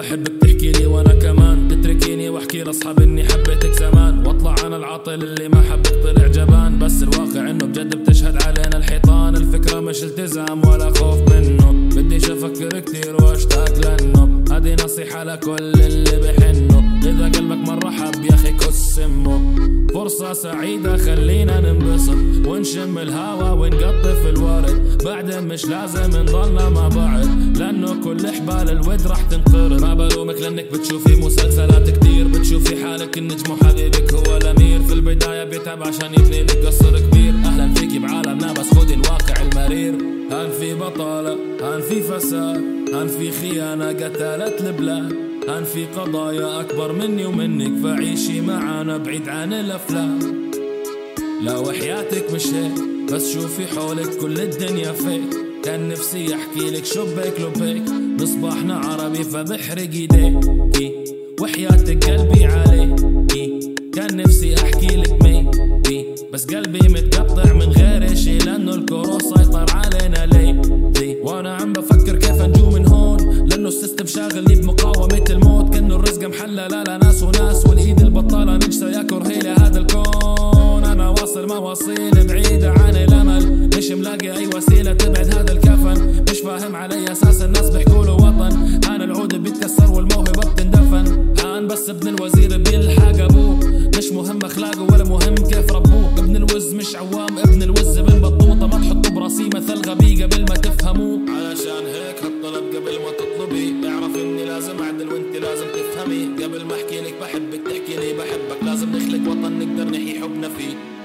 بحبك تحكي لي وانا كمان تتركيني واحكي لاصحابي اني حبيتك زمان، واطلع انا العاطل اللي ما حبك طلع جبان. بس الواقع انه بجد بتشهد علينا الحيطان. الفكرة مش التزام ولا خوف منه، بديش افكر كتير واشتاق لانه هذه نصيحة لكل اللي بحنه. اذا قلبك مرة حب يا اخي كس امه. فرصة سعيدة خلينا ننبسط ونشم الهوا ونقطف الورد، بعدين مش لازم نضلنا مع بعض لانه كل حبال الود راح تنقرض. ما بلومك لانك بتشوفي مسلسلات كتير، بتشوفي حالك النجم وحبيبك هو الامير. في البداية بيتعب عشان يبني لك قصر كبير. اهلا فيكي بعالمنا بس خدي الواقع المرير. هان في بطالة، هان في فساد، هان في خيانة قتلت البلاد، هان في قضايا أكبر مني ومنك، فعيشي معانا بعيد عن الأفلام. لا وحياتك مش هيك، بس شوفي حولك كل الدنيا فيك. كان نفسي أحكي لك شبيك لبيك، مصباحنا عربي فبحرق ايديكي، وحياتك قلبي عليكي. كان نفسي أحكي لك ميبي، بس قلبي متقطع من غير شي لأنه الكورو سيطر علينا ليلي. وأنا عم بفكر كيف نجو من هون لأنه السيستم شاغلني بمقاومة الموت. كأنه الرزق محلى لا ناس وناس، والإيد البطالة نجسة يا كرهي لهذا الكون. أنا واصل مواصيل بعيدة عن الأمل، مش ملاقي أي وسيلة تبعد هذا الكفن. مش فاهم علي أساس الناس بيحكولوا وطن، أنا العود بيتكسر والموهبة بتندفن. هان بس ابن الوزير بيلحق أبوه، مش مهم أخلاقه ولا مهم كيف ربوه. ابن الوز مش عوام، ابن الوز بن بطوطة، ما تحطوا براسي مثل غبي قبل ما تفهموه. علشان هيك هالطلب قبل ما تطلبي، اعرف اني لازم اعدل وانت لازم تفهمي. قبل ما احكي لك بحبك تحكي لي بحبك، لازم نخلق وطن نقدر نحيي حبنا فيه.